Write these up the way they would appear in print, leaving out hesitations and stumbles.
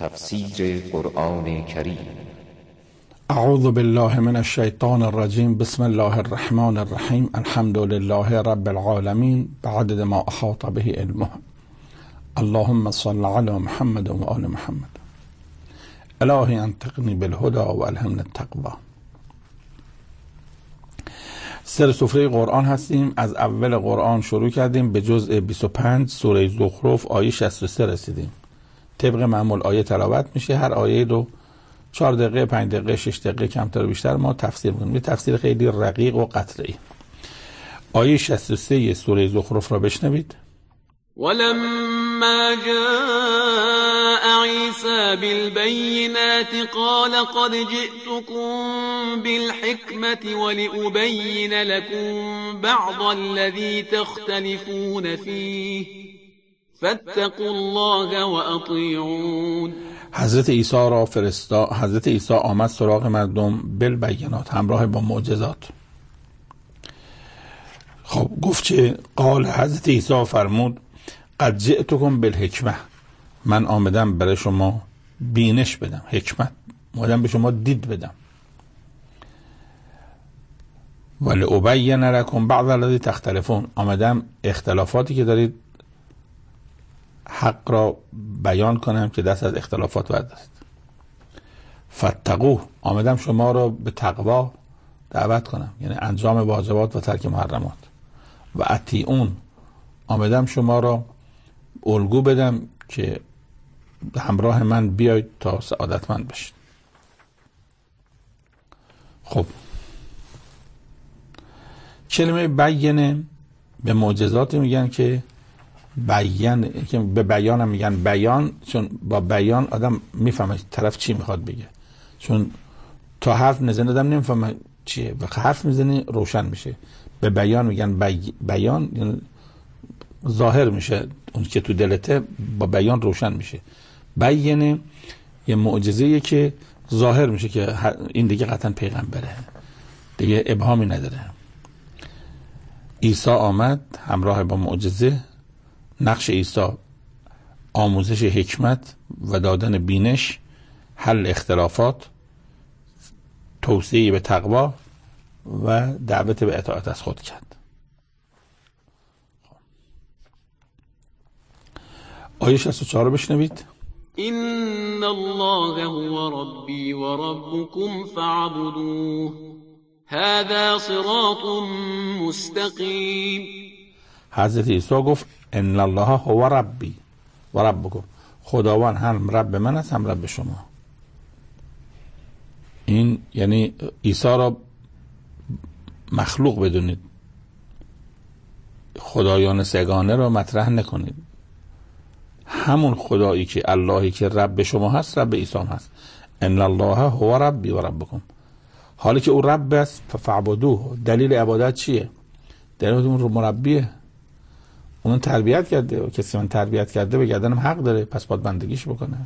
تفسیر قرآن کریم. اعوذ بالله من الشیطان الرجیم. بسم الله الرحمن الرحیم. الحمد لله رب العالمین بعدد ما احاط به علمه. اللهم صل علی محمد و آل محمد. الهی انطقنی بالهدى و الهمنا التقوی. سر سفره قرآن هستیم. از اول قرآن شروع کردیم، به جزء 25 سوره زخرف آیه 63 رسیدیم. طبق معمول آیه تلاوت میشه، هر آیه رو 4 دقیقه 5 دقیقه 6 دقیقه کمتر و بیشتر ما تفسیر می‌کنیم. یه تفسیر خیلی رقیق و قطعی. آیه 63 سوره زخرف را بشنوید. ولما جاء عيسى بالبينات قال قد جئتكم بالحكمة ولأبين لكم بعض الذي تختلفون فيه فاتقوا الله وأطيعون. حضرت عیسی آمد سراغ مردم بالبینات، همراه با معجزات. خب گفت چه؟ قال حضرت عیسی فرمود قد جئتكم بالحکمه، من آمدم برای شما بینش بدم، حکمت، آمدم به شما دید بدم. ولأبین لکم بعض الذی تختلفون، آمدم اختلافاتی که دارید حق را بیان کنم که دست از اختلافات بردارید. فاتقوه، آمدم شما را به تقوا دعوت کنم، یعنی انجام واجبات و ترک محرمات. و اطیعون، آمدم شما را الگو بدم که همراه من بیاید تا سعادتمند بشید. خب کلمه بیانه به معجزات میگن که بیان، که به بیان هم میگن بیان، چون با بیان آدم میفهمه طرف چی میخواد بگه، چون تا حرف نزنه آدم نمیفهمه چیه، و حرف میزنی روشن میشه. به بیان میگن بیان، یعنی ظاهر میشه اون که تو دلته، با بیان روشن میشه. بیانه یه معجزه‌ایه که ظاهر میشه که این دیگه قطعا پیغمبره، دیگه ابهامی نداره. عیسی آمد همراه با معجزه. نقش عیسی آموزش حکمت و دادن بینش، حل اختلافات، توصیه به تقوا و دعوت به اطاعت از خود کرد. آیه 64 رو بشنوید. إن الله هو ربي وربكم فاعبدوه هذا صراط مستقیم. حضرت عیسی گفت ان الله هو ربی و ربکم، خداوند هم رب من است هم رب شما. این یعنی عیسی را مخلوق بدونید، خدایان سگانه را مطرح نکنید. همون خدایی که اللهی که رب شما هست رب عیسی هم هست. ان الله هو ربی و ربکم، حالی که او رب است فاعبدوه. دلیل عبادت چیه؟ دلیل اون رو مربیه، اون تربیت کرده و کسی من تربیت کرده به گردنم حق داره، پس باید بندگیش بکنه.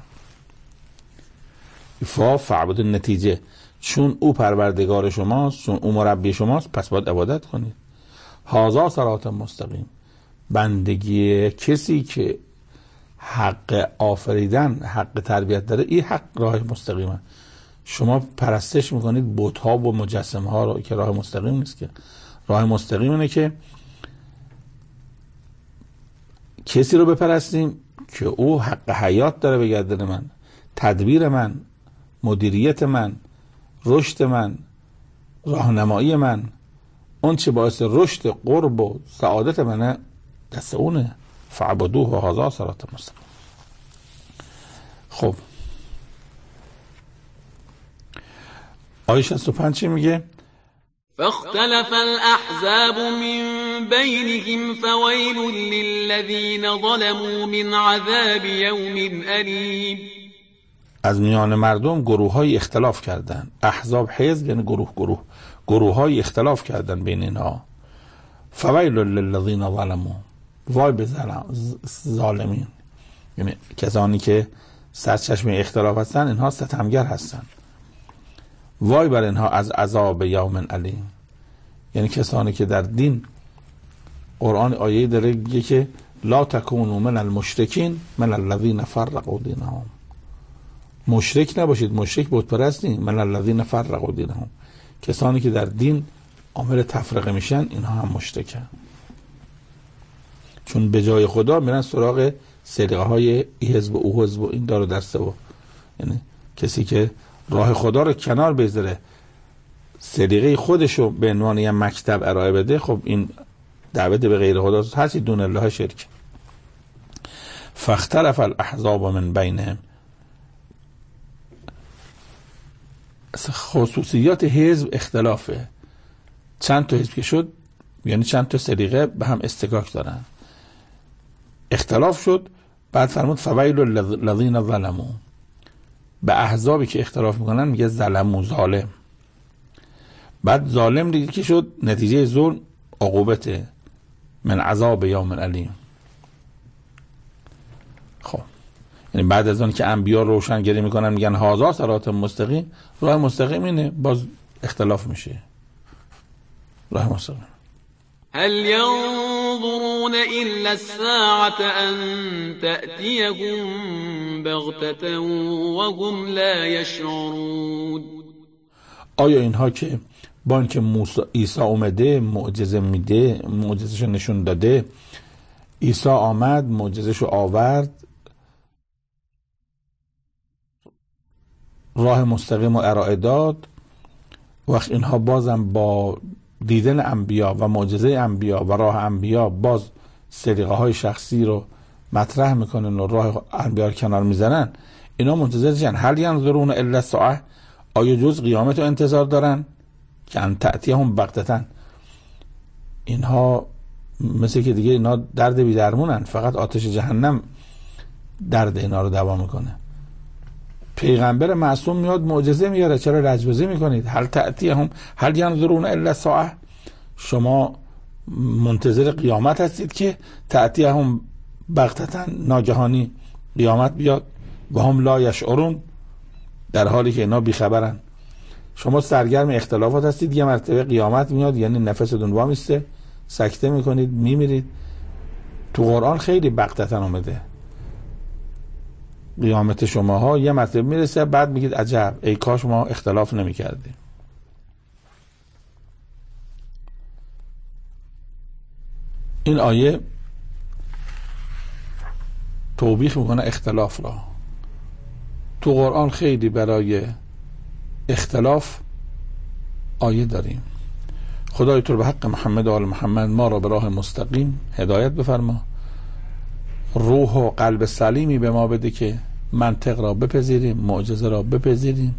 فاعبدوه، نتیجه چون او پروردگار شماست، چون او مربی شماست، پس باید عبادت کنید. هذا صراط مستقیم، بندگی کسی که حق آفریدن، حق تربیت داره، این حق راه مستقیمه. شما پرستش میکنید بت‌ها و مجسمه ها رو، که راه مستقیم نیست. که راه مستقیم اینه که کسی رو بپرستیم که او حق حیات داره به گردن من، تدبیر من، مدیریت من، رشد من، راهنمایی من، اون چه باعث رشد قرب و سعادت منه دست اونه. فعبدوه و هذا صراط مستقیم. خب آیه 65 چی میگه؟ فاختلف الأحزاب من بينهم فويل للذين ظلموا من عذاب يوم أليم. از میان مردم گروه‌های اختلاف کردند. احزاب حزب یعنی گروه‌های اختلاف کردند بین اینها. فویل للذین ظلموا، وای به ظالمین، یعنی کسانی که سرچشمه اختلاف هستند، اینها ستمگر هستند. وای بر اینها از عذاب یوم علیم، یعنی کسانی که در دین، قرآن آیه داره میگه که لا تکونوا من المشرکین من الذین فرقوا دینهم، مشرک نباشید. مشرک بت پرست نیست. من الذین فرقوا دینهم، کسانی که در دین عامل تفرقه میشن اینها هم مشرکن، چون به جای خدا میرن سراغ سریقه های ای حزب و او حزب و این دار و دسته و یعنی کسی که راه خدا رو کنار بذاره سریقه خودشو به عنوان یه مکتب ارائه بده، خب این دعوت به غیر خدا هستی دون الله شرک. فاختلف الاحزاب من بینهم، خصوصیات حزب اختلافه. چند تا حزب که شد یعنی چند تا سریقه به هم استکاک دارن، اختلاف شد. بعد فرمود فویل للذین ظلموا، به احزابی که اختلاف میکنن میگه ظلمو، ظالم. بعد ظالم دیگه که شد نتیجه ظلم عقوبته، من عذاب یوم الیم. خب یعنی بعد از اون که انبیا روشنگری میکنن میگن هذا صراط مستقیم، راه مستقیم اینه، باز اختلاف میشه راه مستقیم. هل ينظرون إلا الساعة أن تأتيهم بغتة وهم لا يشعرون. آیا اینها که با اینکه عیسی اومده معجزه میده، معجزهشو نشون داده، عیسی آمد معجزهشو آورد، راه مستقیم و ارائه داد، وقت اینها بازم با دیدن انبیا و معجزه انبیا و راه انبیا باز سریقه های شخصی رو مطرح میکنن و راه انبیا رو کنار میزنن، اینا منتظر چن؟ هل ینظرون الا الساعه، آیا جز قیامت رو انتظار دارن که ان تأتیهم بغتة؟ اینها مثل که دیگه اینا درد بی درمونن، فقط آتش جهنم درد اینا رو دوا میکنه. پیغمبر معصوم میاد معجزه میاره، چرا رجبازی میکنید؟ هل تأتیهم هل ینظرون الا الساعه، شما منتظر قیامت هستید که تأتیهم بغتة، ناگهانی قیامت بیاد، و هم لا یشعرون، در حالی که اینا بیخبرن. شما سرگرم اختلافات هستید، یه مرتبه قیامت میاد یعنی نفستون وامیسته، سکته میکنید میمیرید. تو قرآن خیلی بغتة اومده، قیامت شماها یه مرتبه میرسه بعد میگید عجب ای کاش ما اختلاف نمیکردیم. این آیه توبیخ میکنه اختلاف را. تو قرآن خیلی برای اختلاف آیه داریم. خدای تو به حق محمد و آل محمد ما را به راه مستقیم هدایت بفرما، روح و قلب سلیمی به ما بده که منطق را بپذیریم، معجزه را بپذیریم،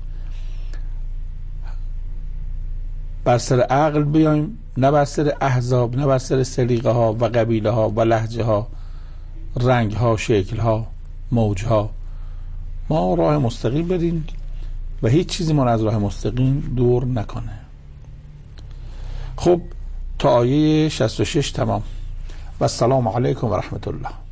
بر سر عقل بیایم، نه بر سر احزاب، نه بر سر سلیقه ها و قبیله ها و لهجه ها، رنگ ها، شکل ها، موج ها. ما راه مستقیم بریم و هیچ چیزی ما از راه مستقیم دور نکنه. خب تا آیه 66 تمام. و السلام علیکم و رحمت الله.